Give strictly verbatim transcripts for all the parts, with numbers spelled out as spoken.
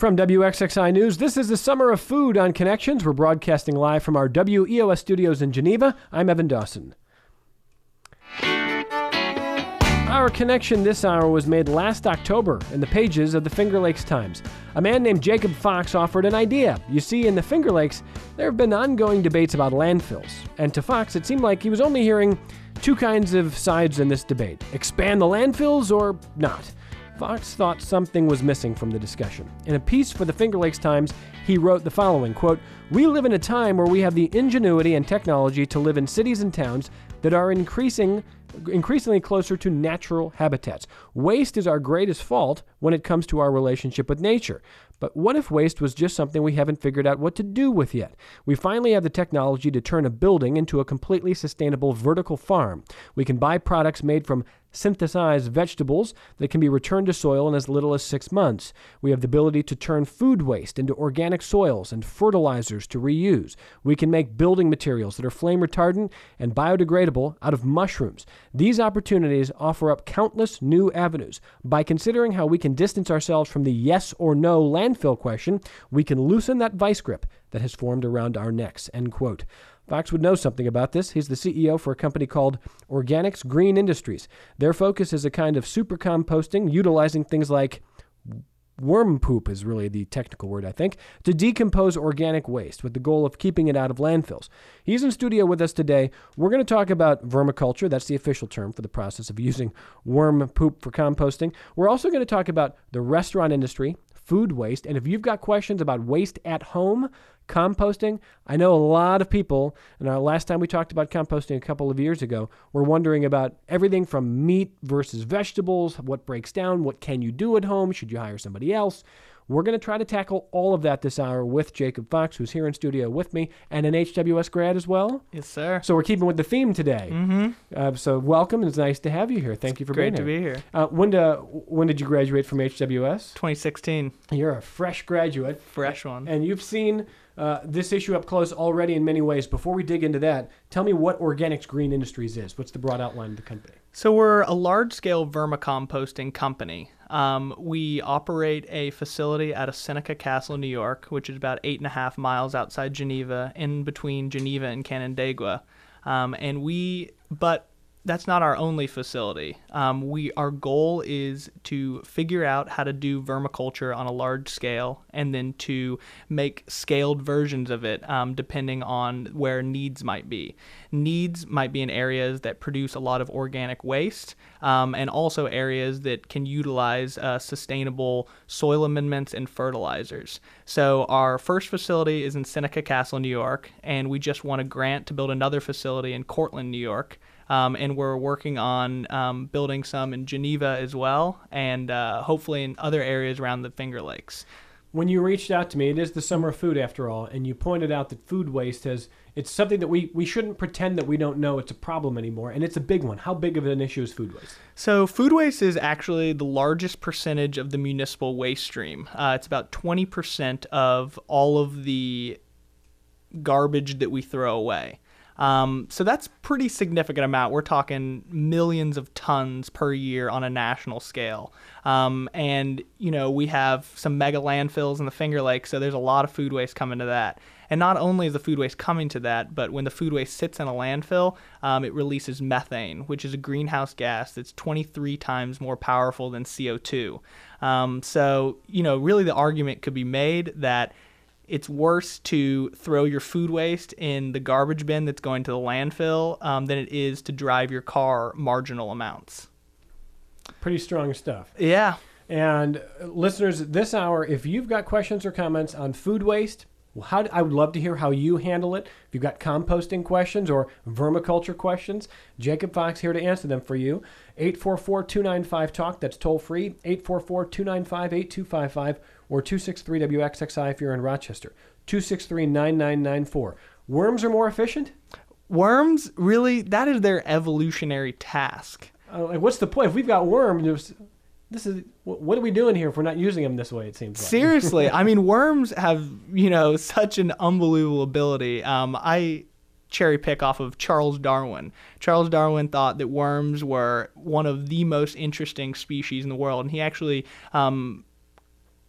From W X X I News, this is the Summer of Food on Connections. We're broadcasting live from our W E O S studios in Geneva. I'm Evan Dawson. Our connection this hour was made last October in the pages of the Finger Lakes Times. A man named Jacob Fox offered an idea. You see, in the Finger Lakes, there have been ongoing debates about landfills. And to Fox, it seemed like he was only hearing two kinds of sides in this debate. Expand the landfills or not. Fox thought something was missing from the discussion. In a piece for the Finger Lakes Times, he wrote the following, quote, "We live in a time where we have the ingenuity and technology to live in cities and towns that are increasing increasingly closer to natural habitats. Waste is our greatest fault when it comes to our relationship with nature. But what if waste was just something we haven't figured out what to do with yet? We finally have the technology to turn a building into a completely sustainable vertical farm. We can buy products made from synthesized vegetables that can be returned to soil in as little as six months. We have the ability to turn food waste into organic soils and fertilizers to reuse. We can make building materials that are flame retardant and biodegradable out of mushrooms. These opportunities offer up countless new avenues. By considering how we can distance ourselves from the yes or no landfill question, we can loosen that vice grip that has formed around our necks," end quote. Fox would know something about this. He's the C E O for a company called Organics Green Industries. Their focus is a kind of super composting, utilizing things like worm poop is really the technical word, I think, to decompose organic waste with the goal of keeping it out of landfills. He's in studio with us today. We're going to talk about vermiculture. That's the official term for the process of using worm poop for composting. We're also going to talk about the restaurant industry, food waste, and if you've got questions about waste at home, composting, I know a lot of people, and our last time we talked about composting a couple of years ago, were wondering about everything from meat versus vegetables, what breaks down, what can you do at home, should you hire somebody else? We're going to try to tackle all of that this hour with Jacob Fox, who's here in studio with me, and an H W S grad as well. Yes, sir. So we're keeping with the theme today. Mm-hmm. Uh, so welcome. It's nice to have you here. Thank it's you for being here. Great to be here. Uh, when, do, when did you graduate from H W S? twenty sixteen. You're a fresh graduate. Fresh one. And you've seen uh, this issue up close already in many ways. Before we dig into that, tell me what Organics Green Industries is. What's the broad outline of the company? So we're a large-scale vermicomposting company. Um, we operate a facility out of Seneca Castle, New York, which is about eight and a half miles outside Geneva, in between Geneva and Canandaigua. Um, and we, but that's not our only facility. Um, we, our goal is to figure out how to do vermiculture on a large scale and then to make scaled versions of it um, depending on where needs might be. Needs might be in areas that produce a lot of organic waste um, and also areas that can utilize uh, sustainable soil amendments and fertilizers. So our first facility is in Seneca Castle, New York, and we just won a grant to build another facility in Cortland, New York. Um, and we're working on um, building some in Geneva as well, and uh, hopefully in other areas around the Finger Lakes. When you reached out to me, it is the summer of food after all, and you pointed out that food waste has, it's something that we, we shouldn't pretend that we don't know it's a problem anymore, and it's a big one. How big of an issue is food waste? So food waste is actually the largest percentage of the municipal waste stream. Uh, it's about twenty percent of all of the garbage that we throw away. Um, so that's pretty significant amount. We're talking millions of tons per year on a national scale. Um, and, you know, we have some mega landfills in the Finger Lakes, so there's a lot of food waste coming to that. And not only is the food waste coming to that, but when the food waste sits in a landfill, um, it releases methane, which is a greenhouse gas that's twenty-three times more powerful than C O two. Um, so, you know, really the argument could be made that it's worse to throw your food waste in the garbage bin that's going to the landfill um, than it is to drive your car marginal amounts. Pretty strong stuff. Yeah. And uh, listeners, this hour, if you've got questions or comments on food waste, well, how, I would love to hear how you handle it. If you've got composting questions or vermiculture questions, Jacob Fox here to answer them for you. eight four four, two nine five, talk. That's toll free. eight four four, two nine five, eight two five five or two six three W X X I if you're in Rochester. two six three, nine nine nine four. Worms are more efficient? Worms, really, that is their evolutionary task. Uh, like, what's the point? If we've got worms, this is what are we doing here if we're not using them this way, it seems like. Seriously. I mean, worms have, you know, such an unbelievable ability. Um, I cherry pick off of Charles Darwin. Charles Darwin thought that worms were one of the most interesting species in the world, and he actually um,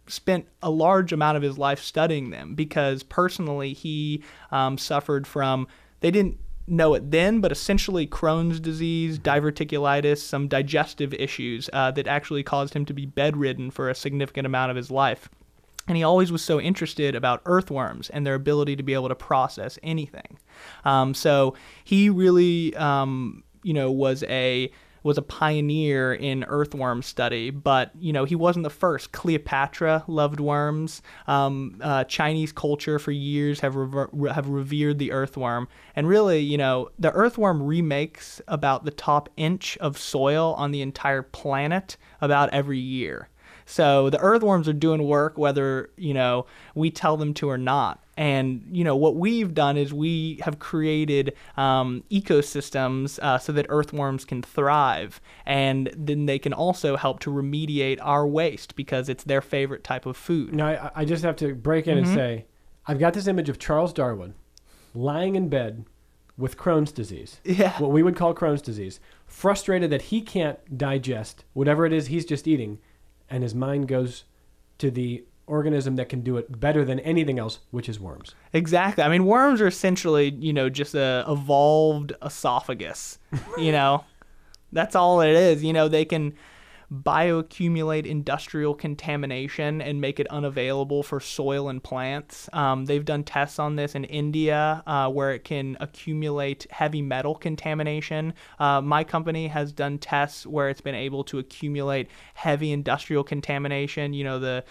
spent a large amount of his life studying them because personally he um, suffered from, they didn't know it then, but essentially Crohn's disease, diverticulitis, some digestive issues uh, that actually caused him to be bedridden for a significant amount of his life. And he always was so interested about earthworms and their ability to be able to process anything. Um, so he really, um, you know, was a was a pioneer in earthworm study, but, you know, he wasn't the first. Cleopatra loved worms. Um, uh, Chinese culture for years have rever- have revered the earthworm. And really, you know, the earthworm remakes about the top inch of soil on the entire planet about every year. So the earthworms are doing work whether, you know, we tell them to or not. And, you know, what we've done is we have created um, ecosystems uh, so that earthworms can thrive. And then they can also help to remediate our waste because it's their favorite type of food. Now, I, I just have to break in mm-hmm. and say, I've got this image of Charles Darwin lying in bed with Crohn's disease. Yeah. What we would call Crohn's disease. Frustrated that he can't digest whatever it is he's just eating. And his mind goes to the organism that can do it better than anything else, which is worms. Exactly. I mean, worms are essentially, you know, just a evolved esophagus. You know, that's all it is. You know, they can bioaccumulate industrial contamination and make it unavailable for soil and plants. Um, they've done tests on this in India uh, where it can accumulate heavy metal contamination. Uh, my company has done tests where it's been able to accumulate heavy industrial contamination. You know, the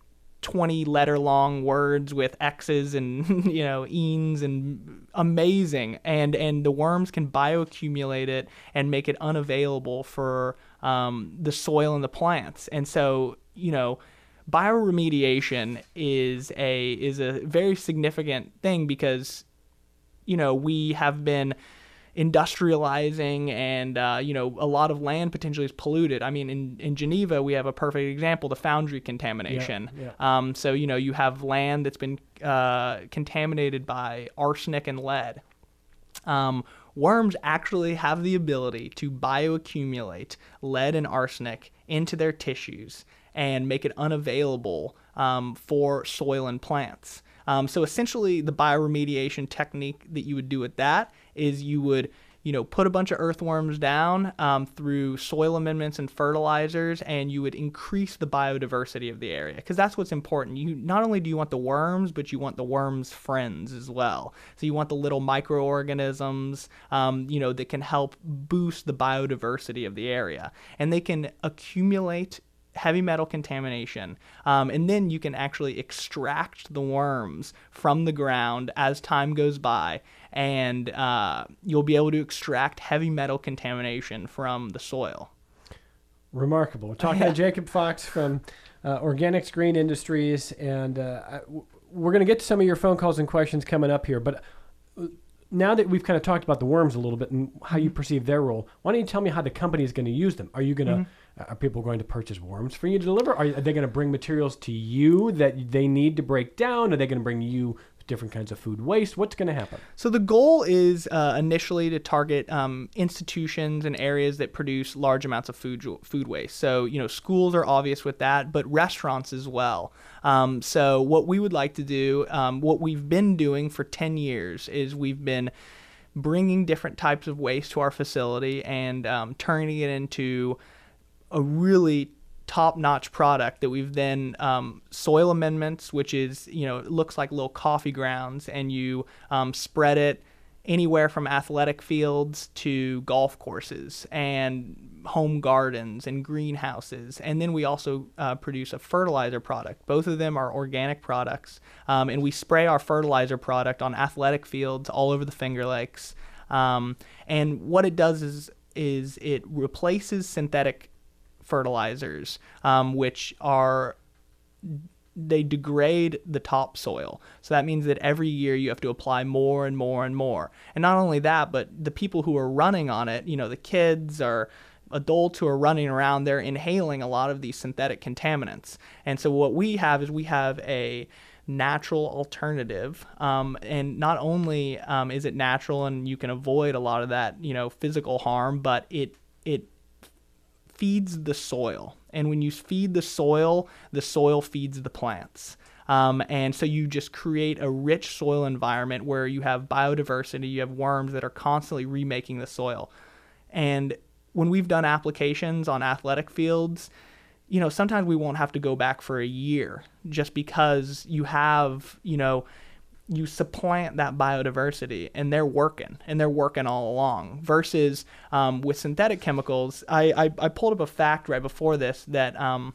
twenty letter long words with X's and, you know, eens and amazing. And, and the worms can bioaccumulate it and make it unavailable for um, the soil and the plants. And so, you know, bioremediation is a, is a very significant thing because, you know, we have been industrializing and, uh, you know, a lot of land potentially is polluted. I mean, in, in Geneva, we have a perfect example, the foundry contamination. Yeah, yeah. Um, so, you know, you have land that's been uh, contaminated by arsenic and lead. Um, worms actually have the ability to bioaccumulate lead and arsenic into their tissues and make it unavailable um, for soil and plants. Um, so essentially, the bioremediation technique that you would do with that is you would, you know, put a bunch of earthworms down um, through soil amendments and fertilizers, and you would increase the biodiversity of the area because that's what's important. You not only do you want the worms, but you want the worms' friends as well. So you want the little microorganisms, um, you know, that can help boost the biodiversity of the area, and they can accumulate heavy metal contamination, um, and then you can actually extract the worms from the ground as time goes by, and uh, you'll be able to extract heavy metal contamination from the soil. Remarkable. We're talking to Jacob Fox from uh, Organics Green Industries, and uh, we're going to get to some of your phone calls and questions coming up here, but now that we've kind of talked about the worms a little bit and how you perceive their role, why don't you tell me how the company is going to use them? Are you going to, mm-hmm. are people going to purchase worms for you to deliver? Are, are they going to bring materials to you that they need to break down? Are they going to bring you different kinds of food waste? What's going to happen? So the goal is uh, initially to target um, institutions and areas that produce large amounts of food food waste. So, you know, schools are obvious with that, but restaurants as well. Um, so what we would like to do, um, what we've been doing for ten years is we've been bringing different types of waste to our facility and um, turning it into a really top-notch product that we've then um, soil amendments, which is, you know, it looks like little coffee grounds, and you um, spread it anywhere from athletic fields to golf courses and home gardens and greenhouses. And then we also uh, produce a fertilizer product. Both of them are organic products, um, and we spray our fertilizer product on athletic fields all over the Finger Lakes. Um, and what it does is is it replaces synthetic fertilizers, um, which are, they degrade the topsoil. So that means that every year you have to apply more and more and more. And not only that, but the people who are running on it, you know, the kids or adults who are running around, they're inhaling a lot of these synthetic contaminants. And so what we have is we have a natural alternative, um, and not only um, is it natural and you can avoid a lot of that, you know, physical harm, but it it feeds the soil. And when you feed the soil, the soil feeds the plants. Um, and so you just create a rich soil environment where you have biodiversity, you have worms that are constantly remaking the soil. And when we've done applications on athletic fields, you know, sometimes we won't have to go back for a year just because you have, you know, you supplant that biodiversity and they're working and they're working all along versus um, with synthetic chemicals. I, I, I pulled up a fact right before this that um,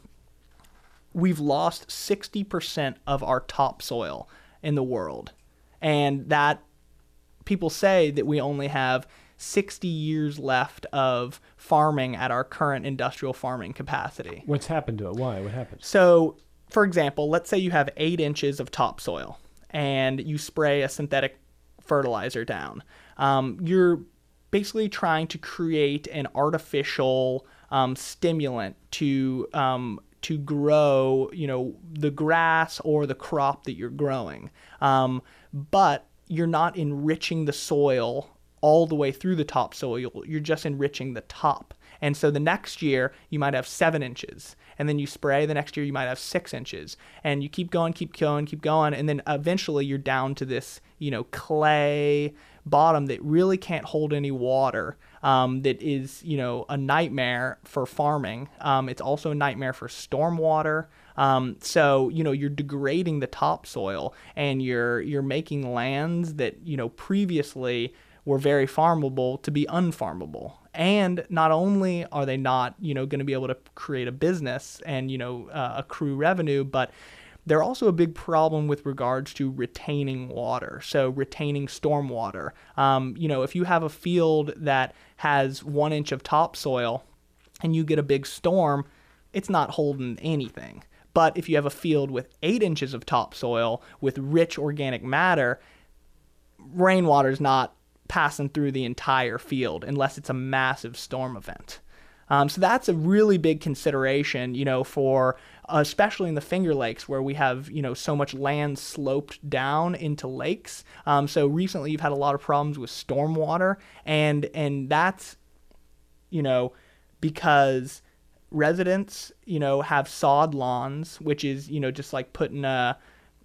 we've lost sixty percent of our topsoil in the world. And that people say that we only have sixty years left of farming at our current industrial farming capacity. What's happened to it? Why? What happened? So, for example, let's say you have eight inches of topsoil and you spray a synthetic fertilizer down. Um, you're basically trying to create an artificial um, stimulant to um, to grow, you know, the grass or the crop that you're growing. Um, but you're not enriching the soil all the way through the topsoil. You're just enriching the top. And so the next year you might have seven inches, and then you spray. The next year you might have six inches, and you keep going, keep going, keep going, and then eventually you're down to this, you know, clay bottom that really can't hold any water. Um, that is, you know, a nightmare for farming. Um, it's also a nightmare for stormwater. Um, so, you know, you're degrading the topsoil, and you're you're making lands that, you know, previously were very farmable to be unfarmable. And not only are they not, you know, going to be able to create a business and, you know, uh, accrue revenue, but they're also a big problem with regards to retaining water. So retaining stormwater. Um, you know, if you have a field that has one inch of topsoil and you get a big storm, it's not holding anything. But if you have a field with eight inches of topsoil with rich organic matter, rainwater is not passing through the entire field unless it's a massive storm event. Um, so that's a really big consideration, you know, for uh, especially in the Finger Lakes where we have, you know, so much land sloped down into lakes. Um, so recently you've had a lot of problems with stormwater, and and that's, you know, because residents, you know, have sod lawns, which is, you know, just like putting a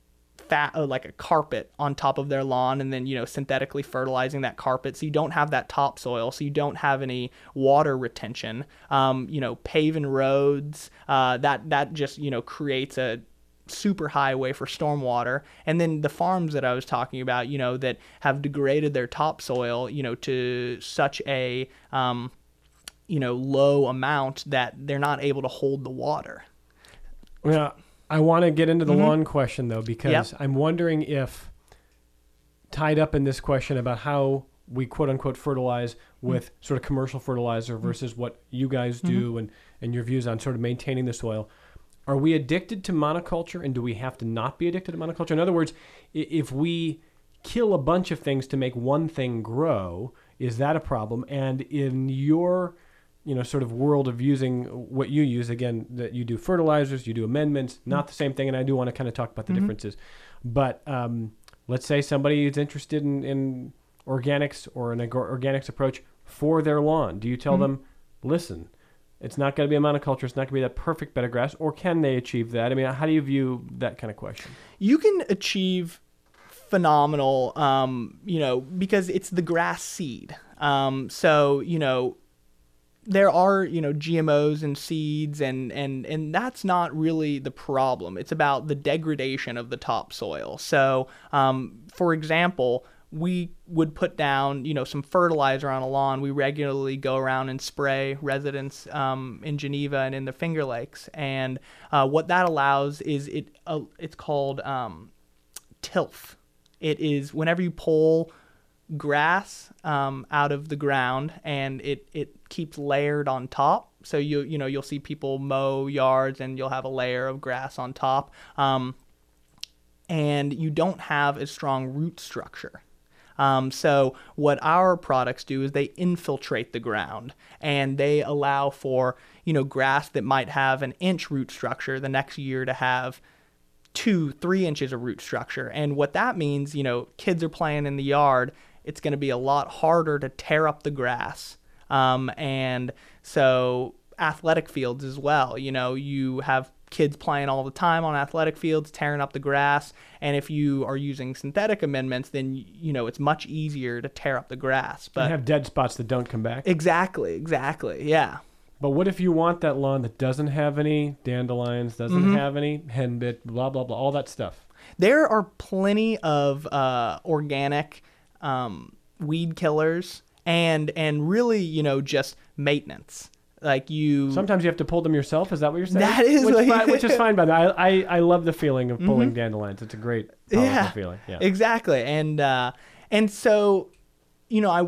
fat, uh, like a carpet on top of their lawn, and then, you know, synthetically fertilizing that carpet. So you don't have that topsoil. So you don't have any water retention. Um, you know, paving roads, uh, that, that just, you know, creates a super highway for stormwater. And then the farms that I was talking about, you know, that have degraded their topsoil, you know, to such a, um, you know, low amount that they're not able to hold the water. Yeah. I want to get into the Mm-hmm. lawn question, though, because Yep. I'm wondering if, tied up in this question about how we quote-unquote fertilize with mm-hmm. sort of commercial fertilizer versus mm-hmm. what you guys do mm-hmm. and, and your views on sort of maintaining the soil, are we addicted to monoculture, and do we have to not be addicted to monoculture? In other words, if we kill a bunch of things to make one thing grow, is that a problem? And in your you know, sort of world of using what you use, again, that you do fertilizers, you do amendments, not the same thing, and I do want to kind of talk about the mm-hmm. differences. But um, let's say somebody is interested in, in organics or an ag- organics approach for their lawn. Do you tell mm-hmm. them, listen, it's not going to be a monoculture, it's not going to be that perfect bed of grass, or can they achieve that? I mean, how do you view that kind of question? You can achieve phenomenal, um, you know, because it's the grass seed. Um, so, you know, there are, you know, G M Os and seeds, and, and, and that's not really the problem. It's about the degradation of the topsoil. So, um, for example, we would put down, you know, some fertilizer on a lawn. We regularly go around and spray residents um, in Geneva and in the Finger Lakes. And uh, what that allows is it uh, it's called um, tilth. It is whenever you pull grass um, out of the ground, and it, it keeps layered on top. So you you know you'll see people mow yards, and you'll have a layer of grass on top, um, and you don't have a strong root structure. Um, so what our products do is they infiltrate the ground, and they allow for, you know, grass that might have an inch root structure the next year to have two, three inches of root structure. And what that means, you know, kids are playing in the yard, it's going to be a lot harder to tear up the grass. Um, and so athletic fields as well. You know, you have kids playing all the time on athletic fields, tearing up the grass. And if you are using synthetic amendments, then, you know, it's much easier to tear up the grass. But and have dead spots that don't come back. Exactly, exactly, yeah. But what if you want that lawn that doesn't have any dandelions, doesn't mm-hmm. have any henbit, blah, blah, blah, all that stuff? There are plenty of uh, organic um, weed killers and and really, you know, just maintenance. Like you, sometimes you have to pull them yourself. Is that what you're saying? That is, which, what fine, which is fine. By the way, I, I I love the feeling of pulling mm-hmm. dandelions. It's a great, powerful yeah, feeling. Yeah, exactly. And uh, and so, you know, I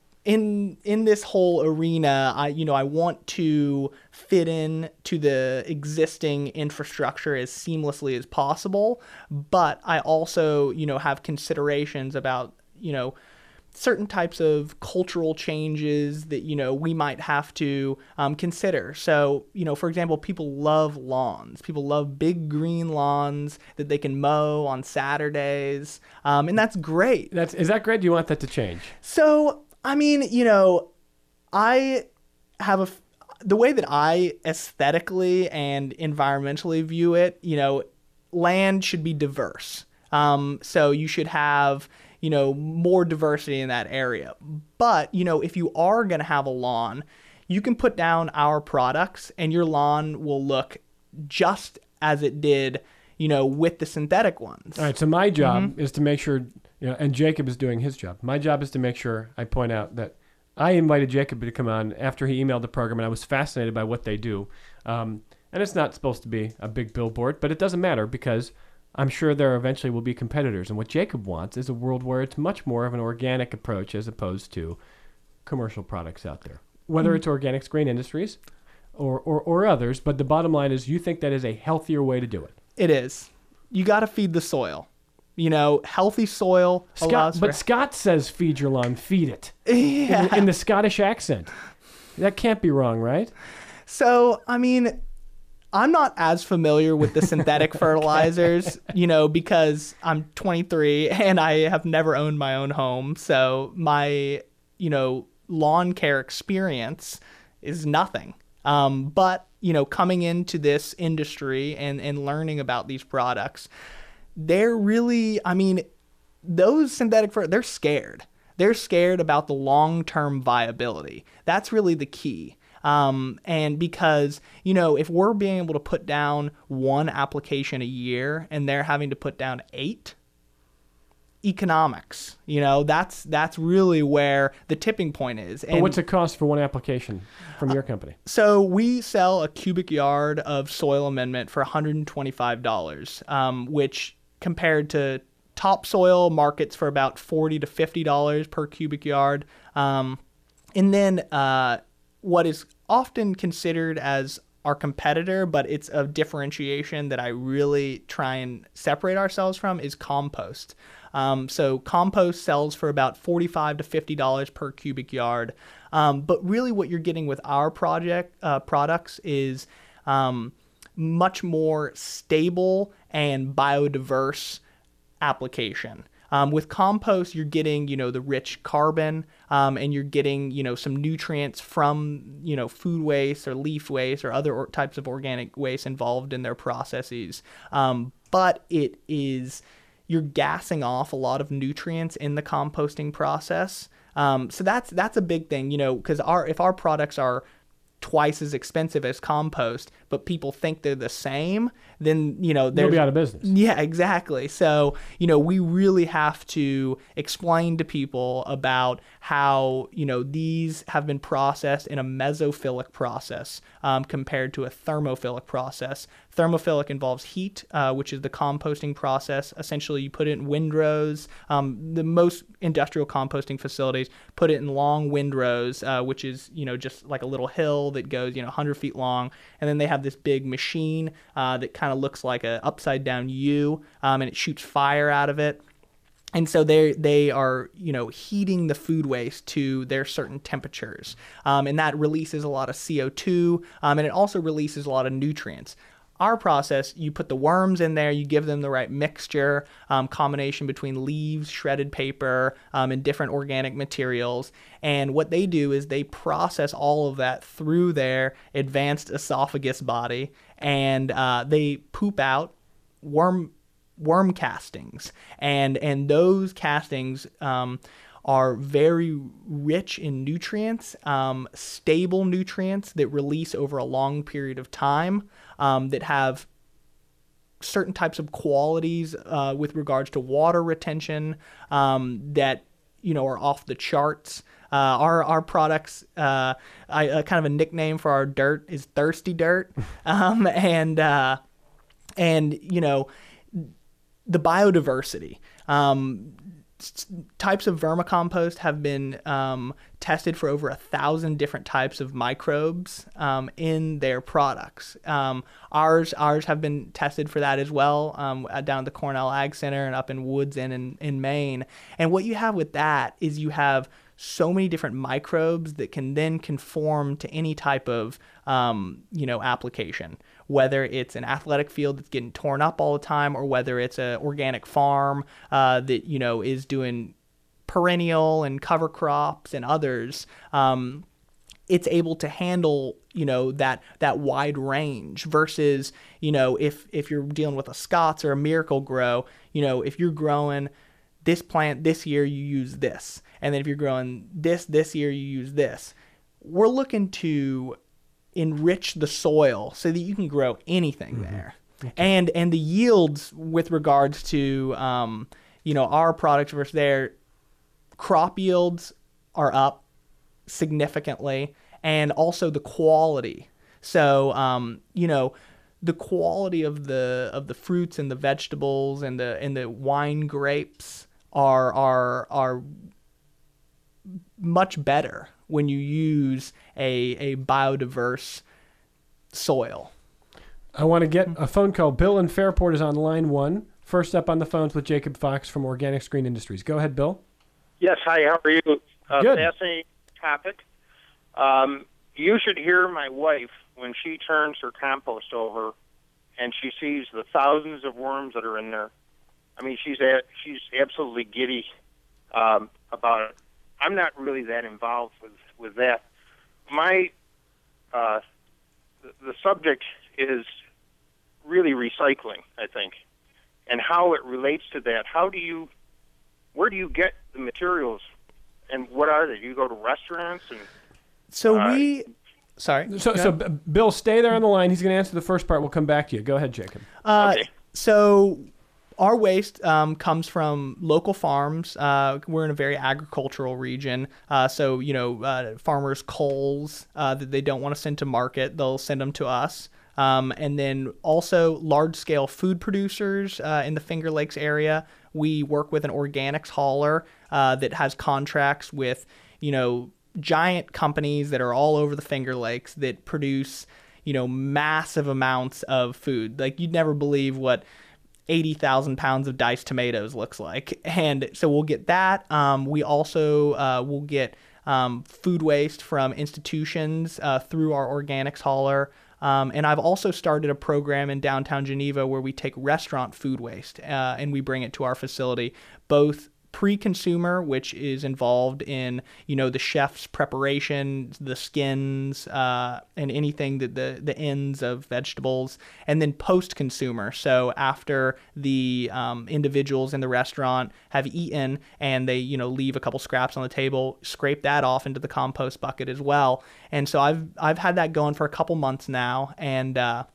in in this whole arena, I you know I want to fit in to the existing infrastructure as seamlessly as possible, but I also you know have considerations about you know. certain types of cultural changes that, you know, we might have to um, consider. So, you know, for example, people love lawns. People love big green lawns that they can mow on Saturdays. Um, and that's great. That's, is that great? Do you want that to change? So, I mean, you know, I have a, the way that I aesthetically and environmentally view it, you know, land should be diverse. Um, so you should have, you know, more diversity in that area. But, you know, if you are going to have a lawn, you can put down our products and your lawn will look just as it did, you know, with the synthetic ones. All right. So my job mm-hmm. is to make sure, you know, and Jacob is doing his job. My job is to make sure I point out that I invited Jacob to come on after he emailed the program, and I was fascinated by what they do. Um, and it's not supposed to be a big billboard, but it doesn't matter because I'm sure there eventually will be competitors. And what Jacob wants is a world where it's much more of an organic approach as opposed to commercial products out there, whether mm-hmm. it's Organics Grain Industries or, or, or others. But the bottom line is you think that is a healthier way to do it. It is. You got to feed the soil. You know, healthy soil Scott, allows But for... Scott says feed your lawn, feed it. Yeah. In, in the Scottish accent. That can't be wrong, right? So, I mean... I'm not as familiar with the synthetic fertilizers, you know, because I'm twenty-three and I have never owned my own home. So my, you know, lawn care experience is nothing. Um, but, you know, coming into this industry and, and learning about these products, they're really, I mean, those synthetic fer- they're scared. They're scared about the long-term viability. That's really the key. Um, and because, you know, if we're being able to put down one application a year and they're having to put down eight, economics, you know, that's that's really where the tipping point is. And but what's the cost for one application from your company? Uh, so we sell a cubic yard of soil amendment for one hundred twenty-five dollars, um, which compared to topsoil markets for about forty to fifty dollars per cubic yard. Um, and then uh, what is often considered as our competitor, but it's a differentiation that I really try and separate ourselves from, is compost. Um, so compost sells for about forty-five to fifty dollars per cubic yard. Um, but really what you're getting with our project uh, products is um, much more stable and biodiverse application. Um, with compost, you're getting, you know, the rich carbon, um, and you're getting, you know, some nutrients from, you know, food waste or leaf waste or other or types of organic waste involved in their processes. Um, but it is, you're gassing off a lot of nutrients in the composting process. Um, so that's that's a big thing, you know, because our if our products are twice as expensive as compost, but people think they're the same, then, you know, they'll be out of business. Yeah, exactly. So, you know, we really have to explain to people about how, you know, these have been processed in a mesophilic process um, compared to a thermophilic process. Thermophilic involves heat, uh, which is the composting process. Essentially, you put it in windrows. Um, the most industrial composting facilities put it in long windrows, uh, which is, you know, just like a little hill that goes, you know, one hundred feet long. And then they have this big machine uh, that kind of looks like a upside down U, um, and it shoots fire out of it. And so they they are, you know, heating the food waste to their certain temperatures. Um, and that releases a lot of C O two, um, and it also releases a lot of nutrients. Our process, you put the worms in there, you give them the right mixture, um, combination between leaves, shredded paper, um, and different organic materials. And what they do is they process all of that through their advanced esophagus body, and uh, they poop out worm worm castings. And and those castings um, are very rich in nutrients, um, stable nutrients that release over a long period of time, um, that have certain types of qualities uh, with regards to water retention um, that, you know, are off the charts. Uh, our our products, uh, I, uh, kind of a nickname for our dirt is Thirsty Dirt, um, and uh, and you know, the biodiversity. Um, Types of vermicompost have been um, tested for over a thousand different types of microbes um, in their products. Um, ours ours have been tested for that as well, um, down at the Cornell Ag Center and up in Woods End in, in Maine. And what you have with that is you have so many different microbes that can then conform to any type of um, you know application, whether it's an athletic field that's getting torn up all the time, or whether it's an organic farm uh, that you know is doing perennial and cover crops and others. Um, it's able to handle you know that that wide range versus you know if if you're dealing with a Scots or a Miracle-Gro, you know if you're growing this plant this year, you use this. And then if you're growing this this year, you use this. We're looking to enrich the soil so that you can grow anything mm-hmm. there. Okay. And and the yields with regards to, um, you know, our products versus their crop yields are up significantly, and also the quality. So, um, you know, the quality of the of the fruits and the vegetables and the and the wine grapes are are are much better when you use a a biodiverse soil. I want to get a phone call. Bill in Fairport is on line one. First up on the phones with Jacob Fox from Organics Green Industries. Go ahead, Bill. Yes, hi, how are you? Uh, Good. Fascinating topic. Um, you should hear my wife when she turns her compost over and she sees the thousands of worms that are in there. I mean, she's a, she's absolutely giddy um, about it. I'm not really that involved with, with that. My uh, the, the subject is really recycling, I think, and how it relates to that. How do you, where do you get the materials, and what are they? Do you go to restaurants? And so uh, we, sorry. So, so B- Bill, stay there on the line. He's going to answer the first part. We'll come back to you. Go ahead, Jacob. Uh, okay. So our waste um, comes from local farms. Uh, we're in a very agricultural region. Uh, so, you know, uh, farmers' coals uh, that they don't want to send to market, they'll send them to us. Um, and then also large-scale food producers uh, in the Finger Lakes area. We work with an organics hauler uh, that has contracts with, you know, giant companies that are all over the Finger Lakes that produce, you know, massive amounts of food. Like, you'd never believe what eighty thousand pounds of diced tomatoes looks like. And so we'll get that. Um, we also uh, will get um, food waste from institutions uh, through our organics hauler. Um, and I've also started a program in downtown Geneva where we take restaurant food waste uh, and we bring it to our facility, both pre-consumer, which is involved in, you know, the chef's preparation, the skins, uh, and anything that the, the ends of vegetables, and then post-consumer. So after the um, individuals in the restaurant have eaten and they, you know, leave a couple scraps on the table, scrape that off into the compost bucket as well. And so I've I've had that going for a couple months now, and uh,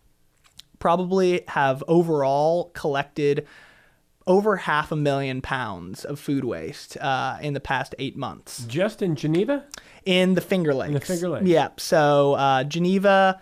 probably have overall collected over half a million pounds of food waste uh, in the past eight months. Just in Geneva? In the Finger Lakes. In the Finger Lakes. Yep. So uh, Geneva,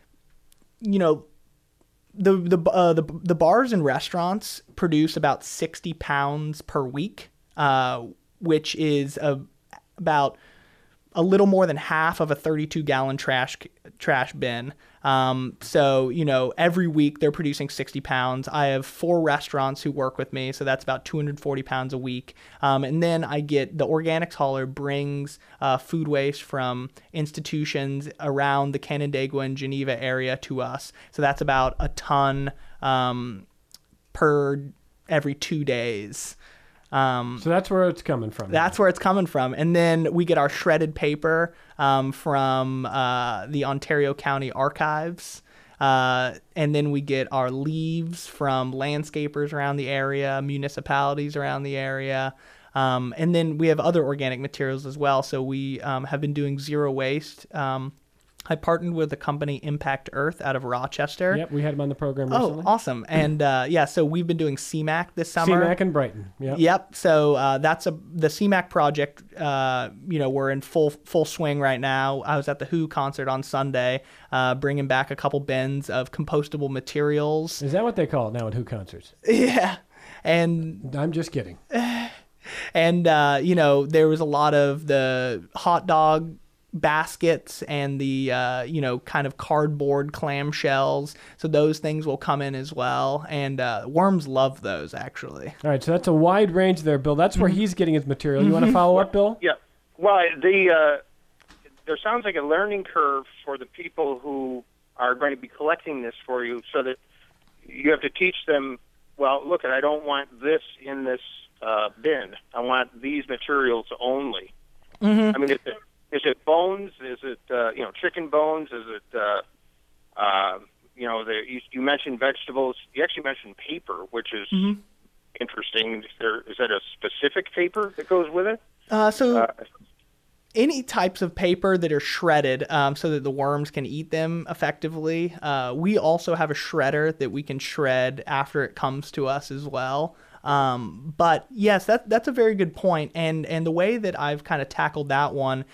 you know, the the uh, the the bars and restaurants produce about sixty pounds per week, uh, which is a, about a little more than half of a thirty-two gallon trash trash bin. Um, so, you know, every week they're producing sixty pounds. I have four restaurants who work with me, so that's about two hundred forty pounds a week. Um, and then I get the organics hauler brings uh, food waste from institutions around the Canandaigua and Geneva area to us. So that's about a ton um, per every two days. Um, so that's where it's coming from. That's where it's coming from. And then we get our shredded paper um, from uh, the Ontario County Archives. Uh, and then we get our leaves from landscapers around the area, municipalities around the area. Um, and then we have other organic materials as well. So we um, have been doing zero waste. Um, I partnered with the company Impact Earth out of Rochester. Yep, we had them on the program recently. Oh, awesome. And uh, yeah, so we've been doing C MAC this summer. C MAC and Brighton. Yep. Yep. So uh, that's a the C MAC project. Uh, you know, we're in full full swing right now. I was at the Who concert on Sunday, uh, bringing back a couple bins of compostable materials. Is that what they call it now at Who concerts? Yeah. And I'm just kidding. And uh, you know, there was a lot of the hot dog baskets and the uh, you know, kind of cardboard clamshells, so those things will come in as well, and uh, worms love those actually. All right, so that's a wide range there, Bill. That's where he's getting his material. You want to follow up, Bill? Yeah. Well, the uh, there sounds like a learning curve for the people who are going to be collecting this for you, so that you have to teach them. Well, look, I don't want this in this uh, bin. I want these materials only. Mm-hmm. I mean, it's. Is it bones? Is it uh, you know, chicken bones? Is it uh, uh, you know, the, you, you mentioned vegetables. You actually mentioned paper, which is mm-hmm. interesting. Is there is that a specific paper that goes with it? Uh, so Uh, any types of paper that are shredded um, so that the worms can eat them effectively. Uh, we also have a shredder that we can shred after it comes to us as well. Um, but yes, that, that's a very good point. And, and the way that I've kind of tackled that one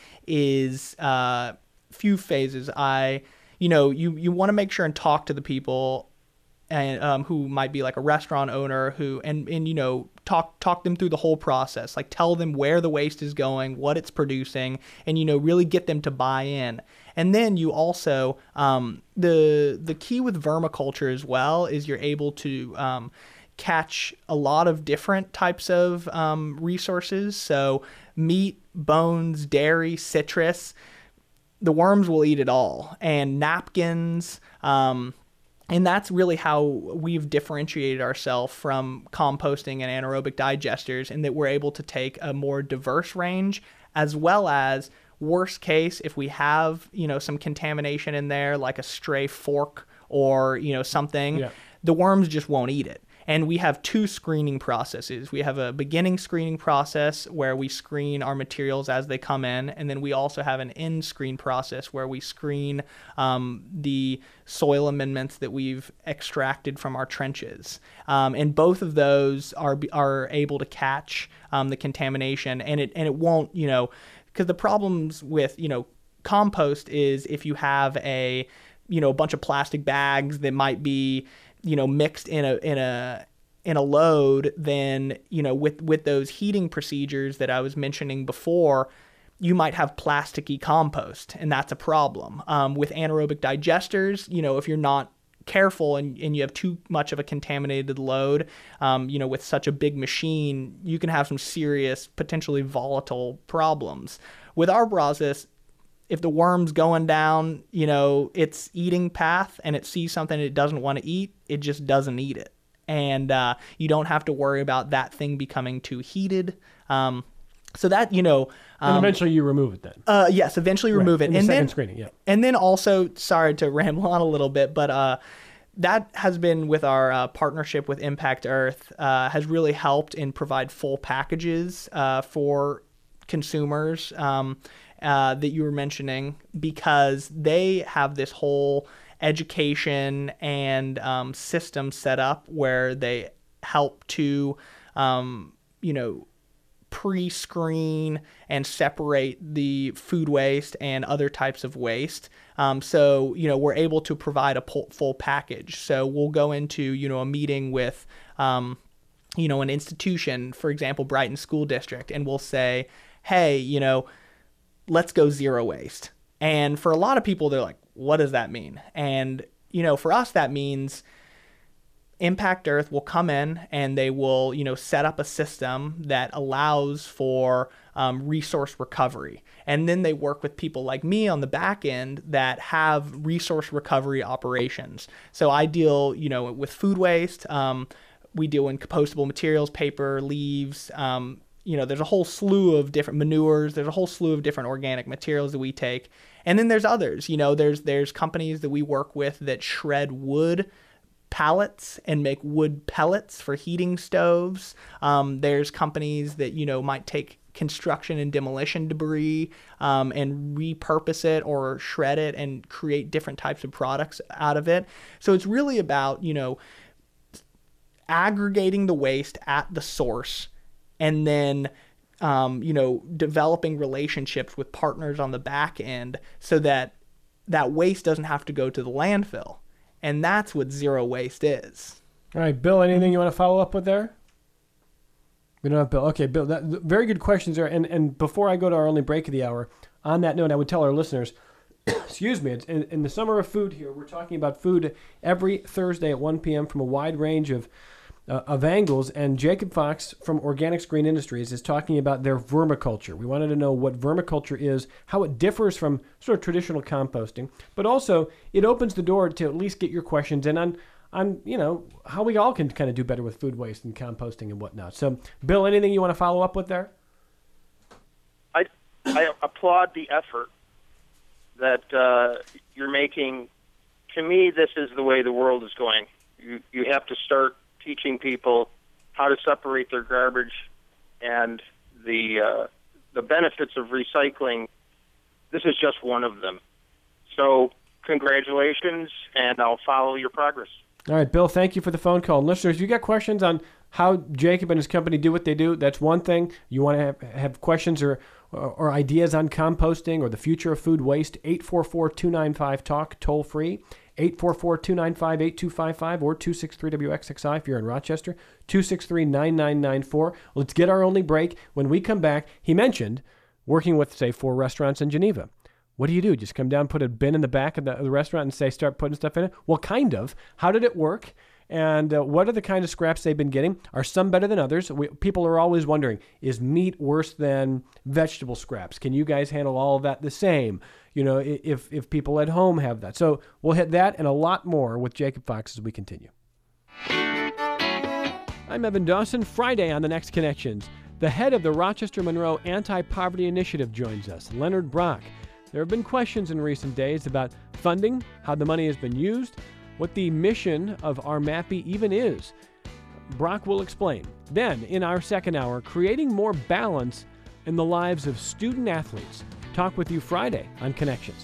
is a uh, few phases. I, you know, you, you want to make sure and talk to the people and um, who might be like a restaurant owner who, and, and, you know, talk, talk them through the whole process, like tell them where the waste is going, what it's producing, and, you know, really get them to buy in. And then you also, um, the, the key with vermiculture as well is you're able to, um, catch a lot of different types of um, resources. So meat, bones, dairy, citrus, the worms will eat it all. And napkins, um, and that's really how we've differentiated ourselves from composting and anaerobic digesters, in that we're able to take a more diverse range, as well as, worst case, if we have, you know, some contamination in there, like a stray fork or, you know, something, yeah. the worms just won't eat it. And we have two screening processes. We have a beginning screening process where we screen our materials as they come in. And then we also have an end screen process where we screen um, the soil amendments that we've extracted from our trenches. Um, and both of those are are able to catch um, the contamination. And it, and it won't, you know, because the problems with, you know, compost is if you have a, you know, a bunch of plastic bags that might be, you know, mixed in a in a in a load, then, you know, with with those heating procedures that I was mentioning before, you might have plasticky compost, and that's a problem. Um, with anaerobic digesters, you know, if you're not careful and, and you have too much of a contaminated load, um, you know, with such a big machine, you can have some serious, potentially volatile problems. With our process, if the worm's going down, you know, its eating path and it sees something it doesn't want to eat, it just doesn't eat it. And uh, you don't have to worry about that thing becoming too heated. Um, so that, you know... Um, and eventually you remove it then. Uh, yes, eventually remove right. it. In the and second then, screening, yeah. And then also, sorry to ramble on a little bit, but uh, that has been with our uh, partnership with Impact Earth, uh, has really helped in provide full packages uh, for consumers. Um Uh, that you were mentioning, because they have this whole education and um, system set up where they help to, um, you know, pre-screen and separate the food waste and other types of waste. Um, so, you know, we're able to provide a full package. So we'll go into, you know, a meeting with, um, you know, an institution, for example, Brighton School District, and we'll say, hey, you know, let's go zero waste. And for a lot of people, they're like, what does that mean? And, you know, for us, that means Impact Earth will come in and they will, you know, set up a system that allows for um, resource recovery. And then they work with people like me on the back end that have resource recovery operations. So I deal, you know, with food waste. Um, we deal in compostable materials, paper, leaves. Um, you know, there's a whole slew of different manures. There's a whole slew of different organic materials that we take. And then there's others. You know, there's there's companies that we work with that shred wood pallets and make wood pellets for heating stoves. Um, there's companies that, you know, might take construction and demolition debris um, and repurpose it or shred it and create different types of products out of it. So it's really about, you know, aggregating the waste at the source and then, um, you know, developing relationships with partners on the back end so that that waste doesn't have to go to the landfill. And that's what zero waste is. All right, Bill, anything you want to follow up with there? We don't have Bill. Okay, Bill, that, very good questions there. And and before I go to our only break of the hour, on that note, I would tell our listeners, excuse me, it's in, in the Summer of Food here, we're talking about food every Thursday at one p.m. from a wide range of uh, of angles. And Jacob Fox from Organics Green Industries is talking about their vermiculture. We wanted to know what vermiculture is, how it differs from sort of traditional composting, but also it opens the door to at least get your questions in on, on you know, how we all can kind of do better with food waste and composting and whatnot. So, Bill, anything you want to follow up with there? I, I applaud the effort that uh, you're making. To me, this is the way the world is going. You, you have to start teaching people how to separate their garbage and the uh, the benefits of recycling. This is just one of them. So congratulations, and I'll follow your progress. All right, Bill, thank you for the phone call. And listeners, you got questions on how Jacob and his company do what they do, that's one thing. You want to have, have questions or, or, or ideas on composting or the future of food waste, eight four four, two nine five, talk, toll free. eight four four, two nine five, eight two five five or two six three W X X I if you're in Rochester, two six three, nine nine nine four. Let's get our only break. When we come back, he mentioned working with, say, four restaurants in Geneva. What do you do? Just come down, put a bin in the back of the, of the restaurant and say, start putting stuff in it? Well, kind of. How did it work? And uh, what are the kind of scraps they've been getting? Are some better than others? We, people are always wondering, is meat worse than vegetable scraps? Can you guys handle all of that the same? You know, if if people at home have that. So we'll hit that and a lot more with Jacob Fox as we continue. I'm Evan Dawson. Friday on The Next Connections, the head of the Rochester Monroe Anti-Poverty Initiative joins us, Leonard Brock. There have been questions in recent days about funding, how the money has been used, what the mission of our MAPI even is. Brock will explain. Then, in our second hour, creating more balance in the lives of student athletes. Talk with you Friday on Connections.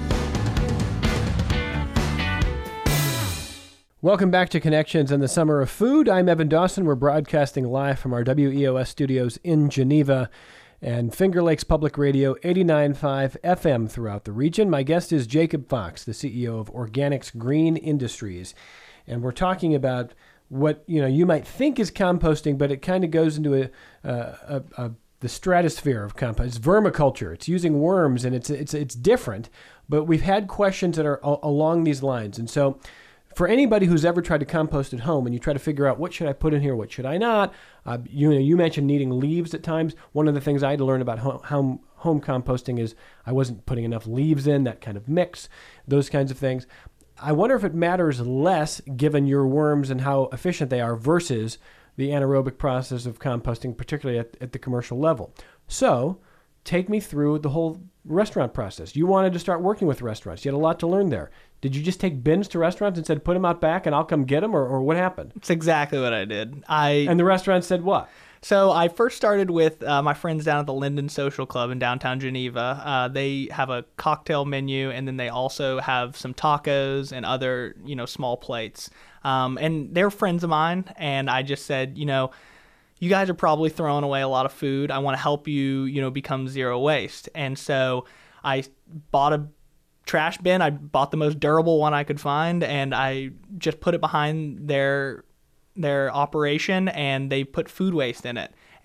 Welcome back to Connections in the Summer of Food. I'm Evan Dawson. We're broadcasting live from our W E O S studios in Geneva and Finger Lakes Public Radio, eighty-nine point five F M throughout the region. My guest is Jacob Fox, the C E O of Organics Green Industries. And we're talking about what, you know, you might think is composting, but it kind of goes into a, a, a, a the stratosphere of compost. It's vermiculture. It's using worms, and it's it's it's different. But we've had questions that are a- along these lines. And so for anybody who's ever tried to compost at home and you try to figure out what should I put in here, what should I not, uh, you know, you mentioned needing leaves at times. One of the things I had to learn about home, home, home composting is I wasn't putting enough leaves in, that kind of mix, those kinds of things. I wonder if it matters less given your worms and how efficient they are versus the anaerobic process of composting, particularly at, at the commercial level. So take me through the whole restaurant process. You wanted to start working with restaurants. You had a lot to learn there. Did you just take bins to restaurants and said, put them out back and I'll come get them? Or, or what happened? It's exactly what I did. I And the restaurant said what? So I first started with uh, my friends down at the Linden Social Club in downtown Geneva. Uh, they have a cocktail menu, and then they also have some tacos and other, you know, small plates. Um, and they're friends of mine, and I just said, you know, you guys are probably throwing away a lot of food. I want to help you, you know, become zero waste. And so I bought a trash bin. I bought the most durable one I could find, and I just put it behind their their operation, and they put food waste in it.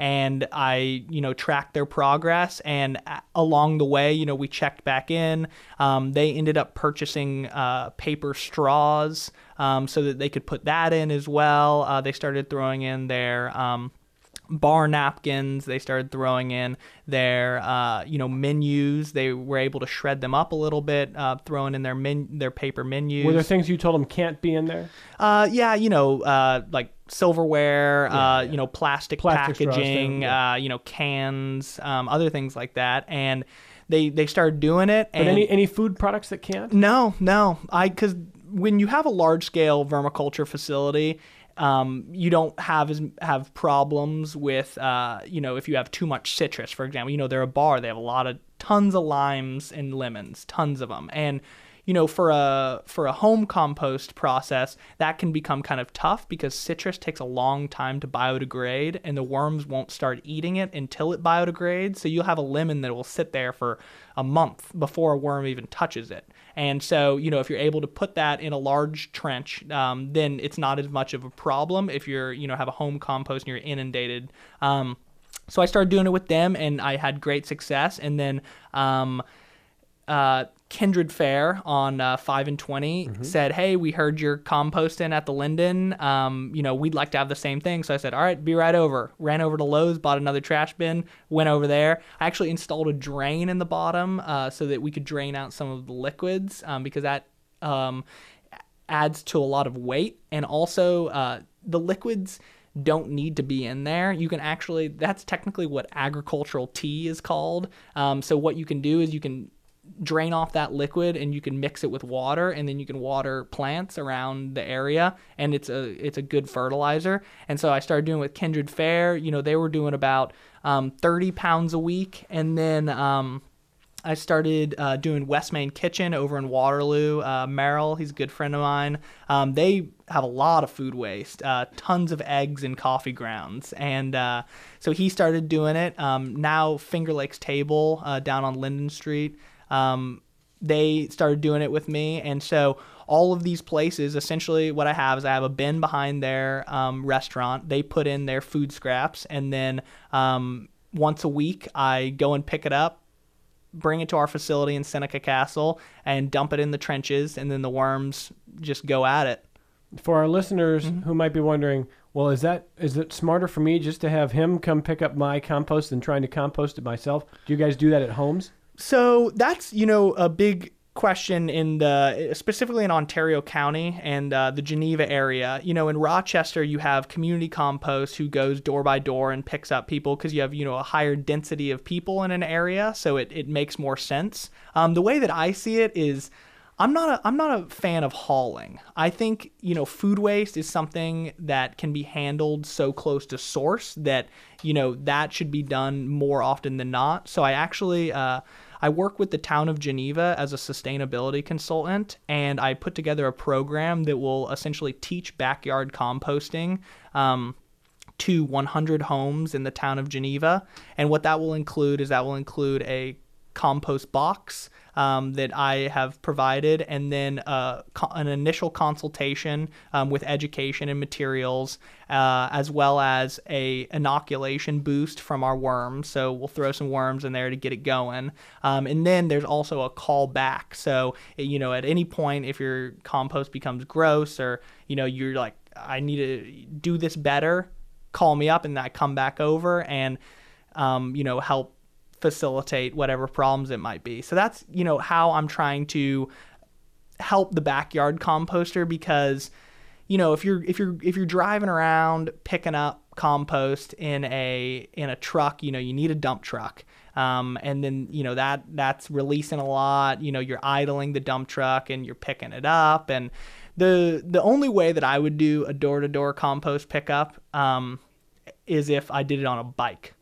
and I, you know, tracked their progress. And a- along the way, you know, we checked back in. Um, they ended up purchasing uh, paper straws um, so that they could put that in as well. Uh, they started throwing in their um, bar napkins. They started throwing in their, uh, you know, menus. They were able to shred them up a little bit, uh, throwing in their men- their paper menus. Were there things you told them can't be in there? Uh, yeah, you know, uh, like silverware, Yeah, uh, yeah. you know, plastic, Plastic straws, packaging, yeah. uh, you know, cans, um, other things like that. And they they started doing it. But and any any food products that can't? no, no, I because when you have a large scale vermiculture facility, um, you don't have as have problems with uh, you know, if you have too much citrus, for example. You know, they're a bar; they have a lot of tons of limes and lemons, tons of them, and you know, for a for a home compost process, that can become kind of tough because citrus takes a long time to biodegrade, and the worms won't start eating it until it biodegrades. So you'll have a lemon that will sit there for a month before a worm even touches it. And so, you know, if you're able to put that in a large trench, um, then it's not as much of a problem if you're, you know, have a home compost and you're inundated. Um, so I started doing it with them, and I had great success. And then um, uh, Kindred Fair on uh, five and twenty mm-hmm. said, hey, we heard you're composting at the Linden. Um, you know, we'd like to have the same thing. So I said, all right, be right over. Ran over to Lowe's, bought another trash bin, went over there. I actually installed a drain in the bottom uh, so that we could drain out some of the liquids um, because that um, adds to a lot of weight. And also uh, the liquids don't need to be in there. You can actually, that's technically what agricultural tea is called. Um, so what you can do is you can drain off that liquid and you can mix it with water, and then you can water plants around the area, and it's a it's a good fertilizer. And so I started doing with Kindred Fair. You know, they were doing about um, thirty pounds a week, and then um, I started uh, doing West Main Kitchen over in Waterloo. Uh, Merrill, he's a good friend of mine. Um, they have a lot of food waste, uh, tons of eggs and coffee grounds. And uh, so he started doing it. Um, now Finger Lakes Table uh, down on Linden Street, um, they started doing it with me. And so all of these places, essentially what I have is I have a bin behind their um, restaurant. They put in their food scraps, and then um, once a week I go and pick it up, bring it to our facility in Seneca Castle, and dump it in the trenches, and then the worms just go at it. For our listeners mm-hmm. who might be wondering, well, is that is it smarter for me just to have him come pick up my compost than trying to compost it myself? Do you guys do that at homes? So that's, you know, a big question in the, specifically in Ontario County and uh, the Geneva area. You know, in Rochester, you have community compost who goes door by door and picks up people because you have, you know, a higher density of people in an area. So it, it makes more sense. Um, the way that I see it is I'm not a, I'm not a fan of hauling. I think, you know, food waste is something that can be handled so close to source that, you know, that should be done more often than not. So I actually, uh, I work with the town of Geneva as a sustainability consultant, and I put together a program that will essentially teach backyard composting um, to one hundred homes in the town of Geneva. And what that will include is that will include a compost box um, that I have provided, and then uh, co- an initial consultation um, with education and materials, uh, as well as a inoculation boost from our worms. So we'll throw some worms in there to get it going. Um, and then there's also a call back. So, you know, at any point, if your compost becomes gross, or, you know, you're like, I need to do this better, call me up, and I come back over and, um, you know, help facilitate whatever problems it might be. So that's, you know, how I'm trying to help the backyard composter, because, you know, if you're if you're if you're driving around picking up compost in a in a truck, you know, you need a dump truck. Um, and then, you know, that that's releasing a lot. You know, you're idling the dump truck and you're picking it up. And the the only way that I would do a door-to-door compost pickup um, is if I did it on a bike.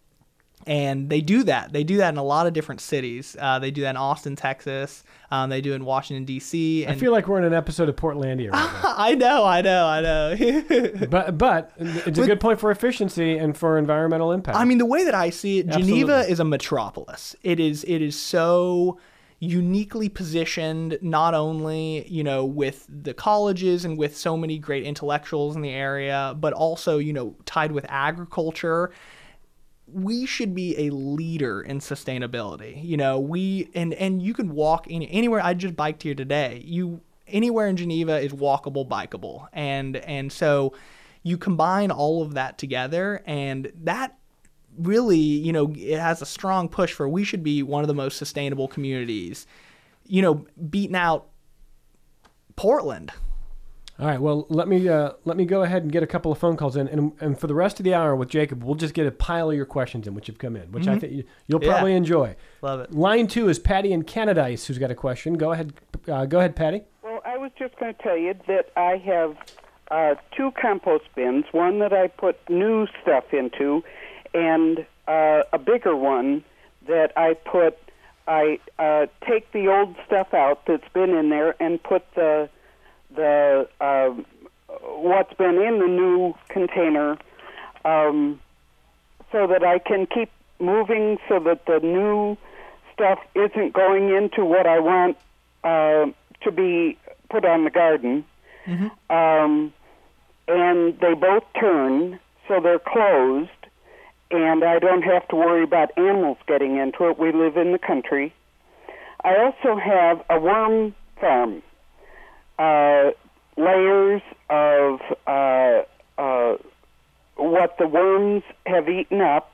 And they do that. They do that in a lot of different cities. Uh, they do that in Austin, Texas. Um, they do it in Washington, D C. And I feel like we're in an episode of Portlandia right now. I know, I know, I know. but but it's a but, good point for efficiency and for environmental impact. I mean, the way that I see it, Absolutely. Geneva is a metropolis. It is it is so uniquely positioned, not only, you know, with the colleges and with so many great intellectuals in the area, but also, you know, tied with agriculture. we should be a leader in sustainability. You know, we and and you can walk in anywhere. I just biked here today. You anywhere in Geneva is walkable, bikeable, and and so you combine all of that together, and that really, you know, it has a strong push for we should be one of the most sustainable communities. You know, beating out Portland. All right, well, let me uh, let me go ahead and get a couple of phone calls in, and and for the rest of the hour with Jacob, we'll just get a pile of your questions in, which have come in, which mm-hmm. I think you, you'll probably yeah. enjoy. Love it. Line two is Patty in Canadice, who's got a question. Go ahead, uh, go ahead, Patty. Well, I was just going to tell you that I have uh, two compost bins, one that I put new stuff into, and uh, a bigger one that I put, I uh, take the old stuff out that's been in there and put the the uh, what's been in the new container, um, so that I can keep moving, so that the new stuff isn't going into what I want uh, to be put on the garden. Mm-hmm. Um, and they both turn, so they're closed, and I don't have to worry about animals getting into it. We live in the country. I also have a worm farm. Uh, layers of uh, uh, what the worms have eaten up,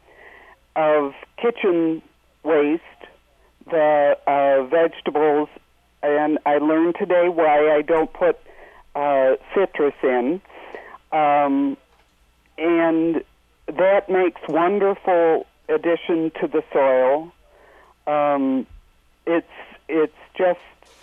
of kitchen waste, the uh, vegetables, and I learned today why I don't put uh, citrus in, um, and that makes wonderful addition to the soil. Um, it's it's just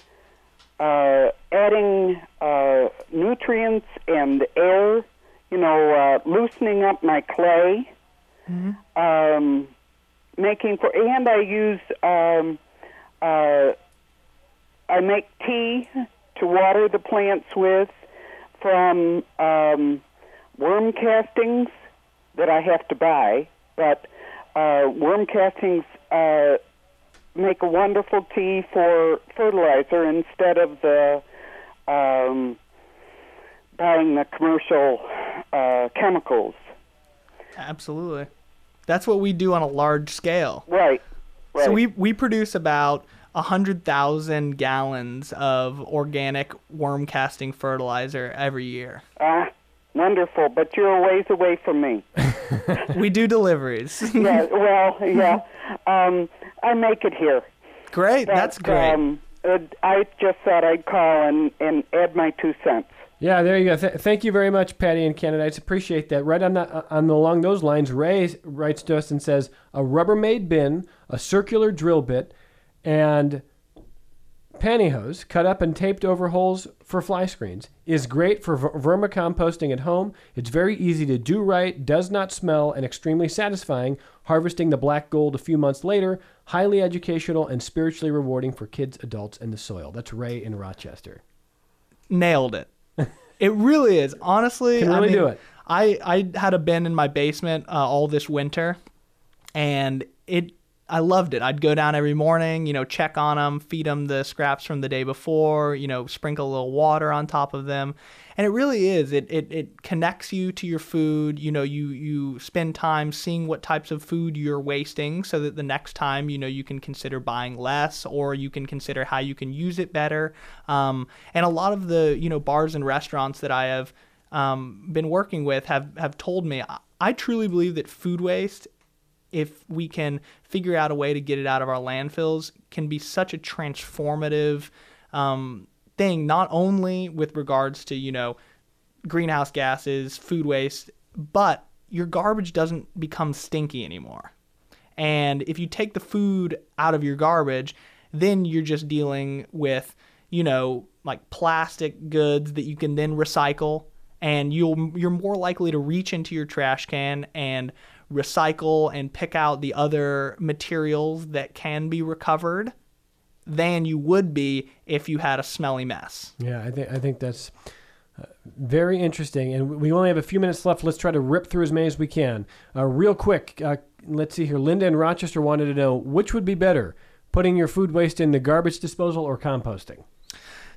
Uh, adding uh, nutrients and air, you know, uh, loosening up my clay, mm-hmm. um, making for, and I use, um, uh, I make tea to water the plants with from um, worm castings that I have to buy, but uh, worm castings uh make a wonderful tea for fertilizer instead of the um, buying the commercial uh, chemicals. Absolutely. That's what we do on a large scale. Right. right. So we, we produce about one hundred thousand gallons of organic worm casting fertilizer every year. Ah, uh, wonderful, but you're a ways away from me. We do deliveries. yeah, well, yeah. Um, I make it here. Great, but, that's great. Um, uh, I just thought I'd call and, and add my two cents. Yeah, there you go. Th- thank you very much, Patty in Canada. I appreciate that. Right on the, on the, along those lines, Ray writes to us and says, a Rubbermaid bin, a circular drill bit, and pantyhose cut up and taped over holes for fly screens is great for ver- vermicomposting at home. It's very easy to do right, does not smell, and extremely satisfying. Harvesting the black gold a few months later, highly educational and spiritually rewarding for kids, adults, and the soil. That's Ray in Rochester. Nailed it. It really is. Honestly, Can really I mean, do it. I, I had a bin in my basement uh, all this winter, and it I loved it. I'd go down every morning, you know, check on them, feed them the scraps from the day before, you know, sprinkle a little water on top of them. And it really is. It it, it connects you to your food. You know, you, you spend time seeing what types of food you're wasting so that the next time, you know, you can consider buying less, or you can consider how you can use it better. Um, and a lot of the, you know, bars and restaurants that I have um, been working with have, have told me, I, I truly believe that food waste, if we can figure out a way to get it out of our landfills, can be such a transformative um, thing, not only with regards to, you know, greenhouse gases, food waste, but your garbage doesn't become stinky anymore. And if you take the food out of your garbage, then you're just dealing with, you know, like plastic goods that you can then recycle, and you'll you're more likely to reach into your trash can and recycle and pick out the other materials that can be recovered than you would be if you had a smelly mess. Yeah, I think I think that's uh, very interesting. And we only have a few minutes left. Let's try to rip through as many as we can. Uh, real quick, uh, let's see here. Linda in Rochester wanted to know, which would be better, putting your food waste in the garbage disposal or composting?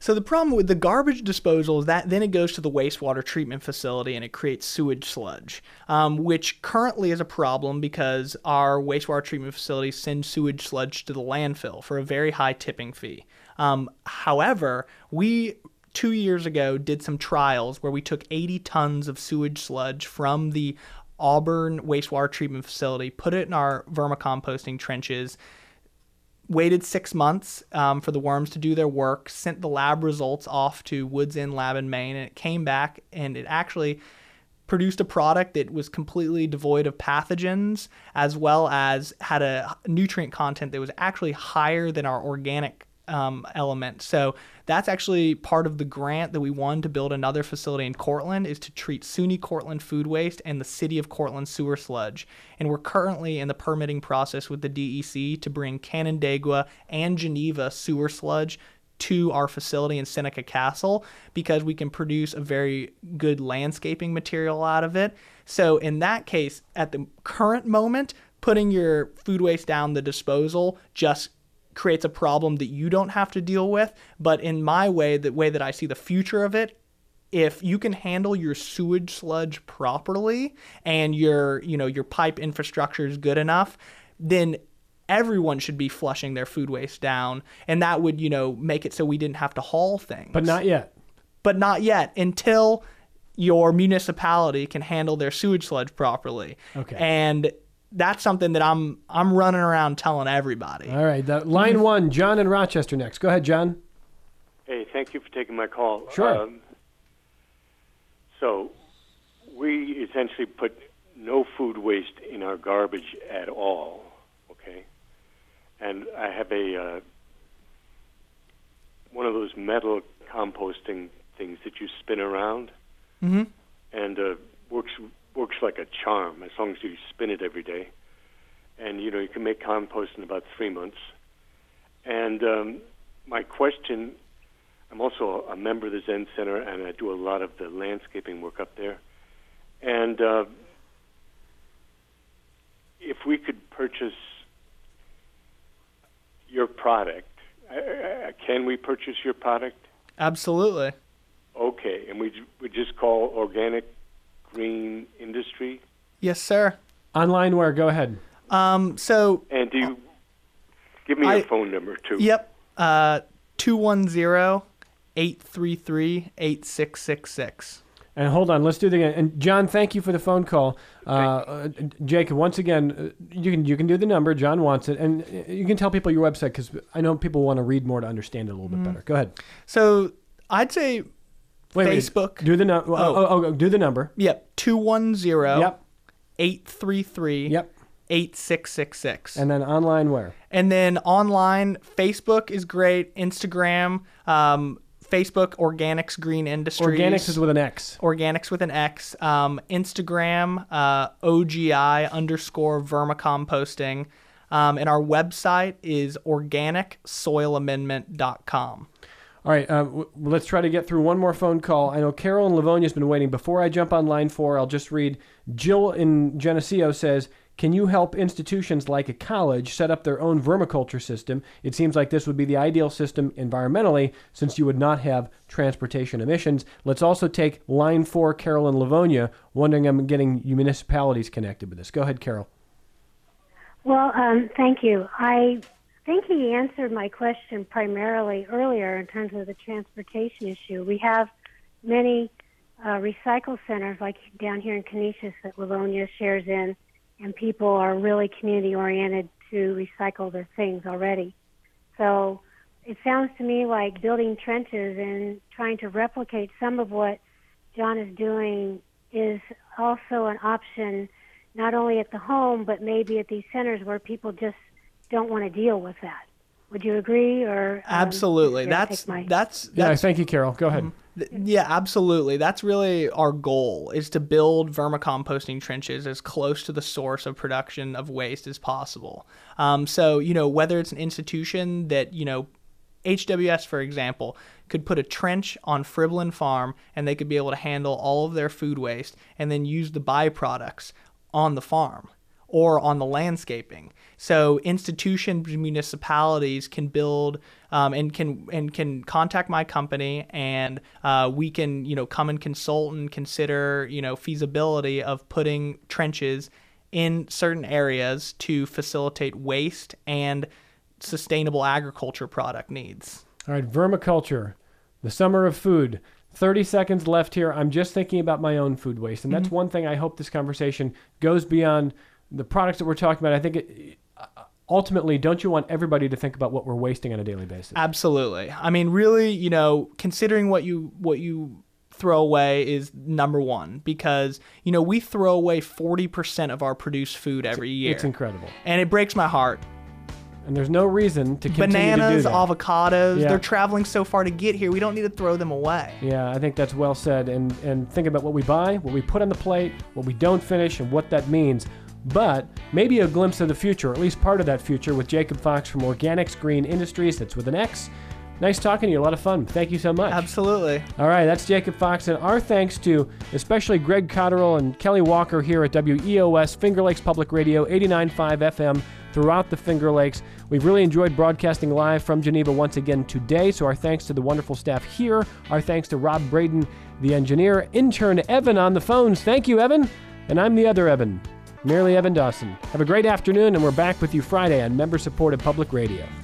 So the problem with the garbage disposal is that then it goes to the wastewater treatment facility and it creates sewage sludge, um, which currently is a problem because our wastewater treatment facilities send sewage sludge to the landfill for a very high tipping fee. Um, however, we two years ago did some trials where we took eighty tons of sewage sludge from the Auburn wastewater treatment facility, put it in our vermicomposting trenches, waited six months um, for the worms to do their work, sent the lab results off to Woods End Lab in Maine, and it came back and it actually produced a product that was completely devoid of pathogens, as well as had a nutrient content that was actually higher than our organic um, element. So that's actually part of the grant that we won to build another facility in Cortland, is to treat SUNY Cortland food waste and the city of Cortland sewer sludge. And we're currently in the permitting process with the D E C to bring Canandaigua and Geneva sewer sludge to our facility in Seneca Castle, because we can produce a very good landscaping material out of it. So in that case, at the current moment, putting your food waste down the disposal just creates a problem that you don't have to deal with. But in my way, the way that I see the future of it, if you can handle your sewage sludge properly and your, you know, your pipe infrastructure is good enough, then everyone should be flushing their food waste down. And that would, you know, make it so we didn't have to haul things. But not yet. But not yet, until your municipality can handle their sewage sludge properly. Okay. And that's something that I'm I'm running around telling everybody. All right. The, line one, John in Rochester next. Go ahead, John. Hey, thank you for taking my call. Sure. Um, so we essentially put no food waste in our garbage at all, okay? And I have a uh, one of those metal composting things that you spin around, Mm-hmm. and uh, works works like a charm as long as you spin it every day. And, you know, you can make compost in about three months. And um, my question, I'm also a member of the Zen Center, and I do a lot of the landscaping work up there. And uh, if we could purchase your product, uh, can we purchase your product? Absolutely. Okay, and we we just call Organic Green Industry? Yes, sir. Online where? Go ahead. Um, so, And do you give me I- your phone number, too? yep, uh, two one zero, eight three three, eight six six six. And hold on, let's do it again. And John, thank you for the phone call. Uh, uh, Jacob, once again, uh, you can you can do the number. John wants it, and uh, you can tell people your website, because I know people want to read more to understand it a little bit better. Go ahead. So, I'd say Wait, wait. Facebook. Do the no- oh. Oh. Oh, oh, do the number. Yep, two one zero, Yep. eight three three, Yep. eight six six six. And then online where? And then online, Facebook is great. Instagram, um, Facebook, Organics Green Industries. Organics is with an X. Organics with an X. Um, Instagram, uh, O G I underscore vermicomposting. Um, and our website is organic soil amendment dot com. All right, uh, w- let's try to get through one more phone call. I know Carol in Livonia has been waiting. Before I jump on line four, I'll just read. Jill in Geneseo says, can you help institutions like a college set up their own vermiculture system? It seems like this would be the ideal system environmentally, since you would not have transportation emissions. Let's also take line four, Carol in Livonia, wondering I'm getting municipalities connected with this. Go ahead, Carol. Well, um, thank you. I think he answered my question primarily earlier in terms of the transportation issue. We have many uh, recycle centers, like down here in Canisius, that Livonia shares in, and people are really community-oriented to recycle their things already. So it sounds to me like building trenches and trying to replicate some of what John is doing is also an option, not only at the home, but maybe at these centers where people just don't want to deal with that. Would you agree? Or um, Absolutely. yeah, That's, take my- that's, Yeah, that's, thank you, Carol. Go ahead. th- yeah, absolutely. That's really our goal, is to build vermicomposting trenches as close to the source of production of waste as possible. Um, so, you know, whether it's an institution that, you know, H W S, for example, could put a trench on Friblin Farm and they could be able to handle all of their food waste and then use the byproducts on the farm. or on the landscaping. So institutions, municipalities can build um, and can and can contact my company, and uh, we can you know come and consult and consider you know feasibility of putting trenches in certain areas to facilitate waste and sustainable agriculture product needs. All right, vermiculture, the summer of food. thirty seconds left here. I'm just thinking about my own food waste, and that's mm-hmm. one thing I hope this conversation goes beyond the products that we're talking about. I think it, ultimately, don't you want everybody to think about what we're wasting on a daily basis? Absolutely. I mean, really, you know, considering what you what you throw away is number one, because, you know, we throw away forty percent of our produced food every year. It's incredible. And it breaks my heart. And there's no reason to continue Bananas, to do that. avocados, yeah. they're traveling so far to get here. We don't need to throw them away. Yeah, I think that's well said. And, and think about what we buy, what we put on the plate, what we don't finish, and what that means. But maybe a glimpse of the future, or at least part of that future, with Jacob Fox from Organics Green Industries. That's with an X. Nice talking to you. A lot of fun. Thank you so much. Absolutely. All right, that's Jacob Fox. And our thanks to especially Greg Cotterill and Kelly Walker here at W E O S, Finger Lakes Public Radio, eighty-nine point five F M throughout the Finger Lakes. We've really enjoyed broadcasting live from Geneva once again today, so our thanks to the wonderful staff here. Our thanks to Rob Braden, the engineer. Intern Evan on the phones. Thank you, Evan. And I'm the other Evan, merely Evan Dawson. Have a great afternoon, and we're back with you Friday on member-supported public radio.